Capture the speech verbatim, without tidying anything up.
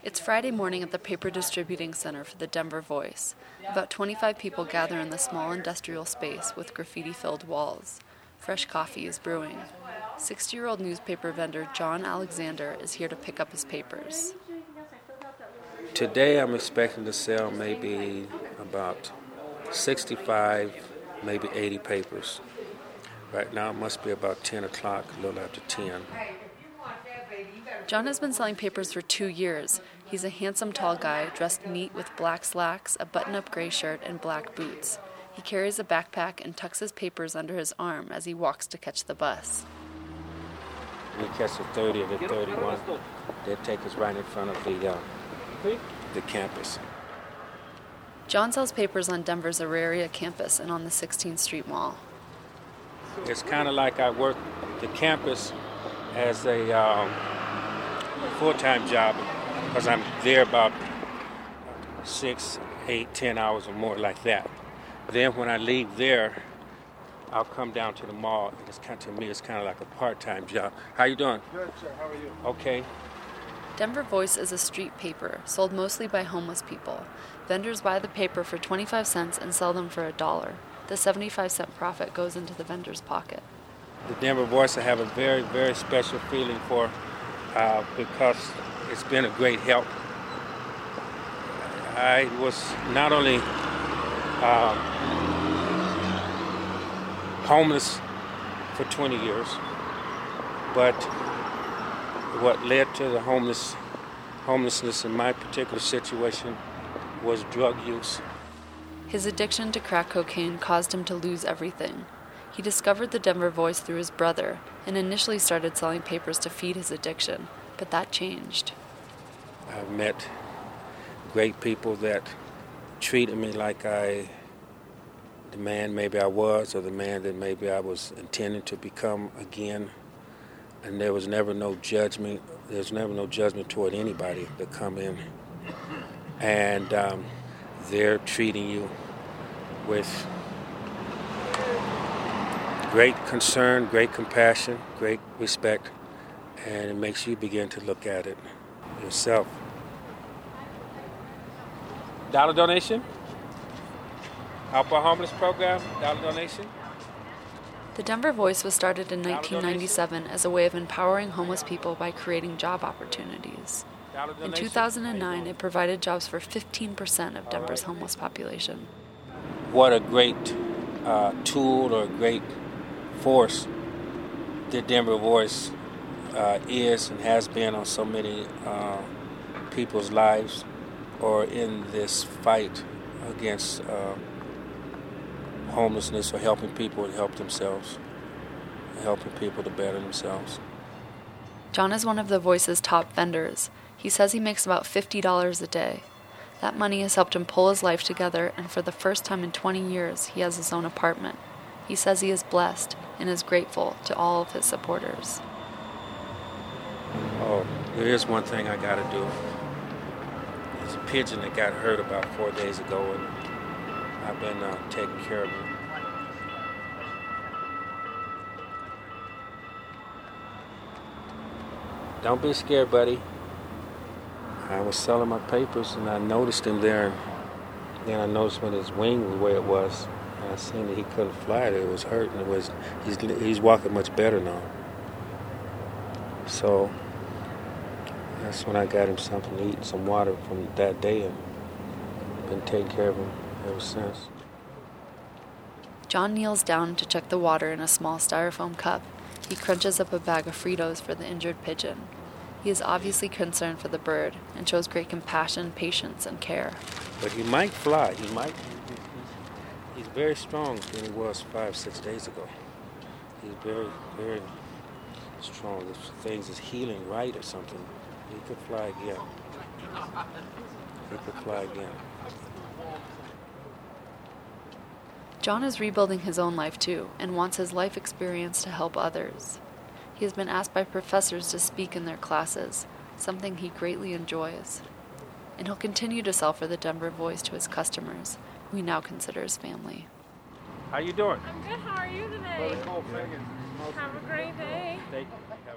It's Friday morning at the paper distributing center for the Denver Voice. About twenty-five people gather in the small industrial space with graffiti-filled walls. Fresh coffee is brewing. sixty-year-old newspaper vendor John Alexander is here to pick up his papers. Today I'm expecting to sell maybe about sixty-five, maybe eighty papers. Right now it must be about ten o'clock, a little after ten. John has been selling papers for two years. He's a handsome, tall guy, dressed neat with black slacks, a button-up gray shirt, and black boots. He carries a backpack and tucks his papers under his arm as he walks to catch the bus. We catch the thirty or the thirty-one. They'll take us right in front of the, uh, the campus. John sells papers on Denver's Auraria campus and on the sixteenth Street Mall. It's kind of like I work the campus as a um, full-time job because I'm there about six, eight, ten hours or more like that. Then when I leave there, I'll come down to the mall. And it's kind of, to me, it's kind of like a part-time job. How you doing? Good, sir. How are you? Okay. Denver Voice is a street paper, sold mostly by homeless people. Vendors buy the paper for twenty-five cents and sell them for a dollar. The seventy-five cent profit goes into the vendor's pocket. The Denver Voice I have a very, very special feeling for uh, because it's been a great help. I was not only uh, homeless for twenty years, but what led to the homeless homelessness in my particular situation was drug use. His addiction to crack cocaine caused him to lose everything. He discovered the Denver Voice through his brother and initially started selling papers to feed his addiction, but that changed. I've met great people that treated me like I, the man maybe I was, or the man that maybe I was intending to become again. And there was never no judgment. There's never no judgment toward anybody that come in. And um, they're treating you with great concern, great compassion, great respect, and it makes you begin to look at it yourself. Dollar donation? Help our homeless program, dollar donation? The Denver Voice was started in nineteen ninety-seven as a way of empowering homeless people by creating job opportunities. In two thousand nine, it provided jobs for fifteen percent of Denver's homeless population. What a great uh, tool or a great force the Denver Voice uh, is and has been on so many uh, people's lives or in this fight against uh, homelessness or helping people to help themselves, helping people to better themselves. John is one of the Voice's top vendors. He says he makes about fifty dollars a day. That money has helped him pull his life together, and for the first time in twenty years, he has his own apartment. He says he is blessed and is grateful to all of his supporters. Oh, there is one thing I got to do. There's a pigeon that got hurt about four days ago, and I've been uh, taking care of him. Don't be scared, buddy. I was selling my papers, and I noticed him there, and then I noticed when his wing was where it was. And I seen that he couldn't fly it. It was hurt, and it was he's he's walking much better now. So that's when I got him something to eat and some water from that day, and been taking care of him ever since. John kneels down to check the water in a small styrofoam cup. He crunches up a bag of Fritos for the injured pigeon. He is obviously concerned for the bird and shows great compassion, patience, and care. But he might fly. He might. He's very strong than he was five, six days ago. He's very, very strong. If things is healing right or something, he could fly again. He could fly again. John is rebuilding his own life too, and wants his life experience to help others. He has been asked by professors to speak in their classes, something he greatly enjoys. And he'll continue to sell for the Denver Voice to his customers, who he now considers family. How you doing? I'm good. How are you today? Really cool thing. Have a great day. Thank you.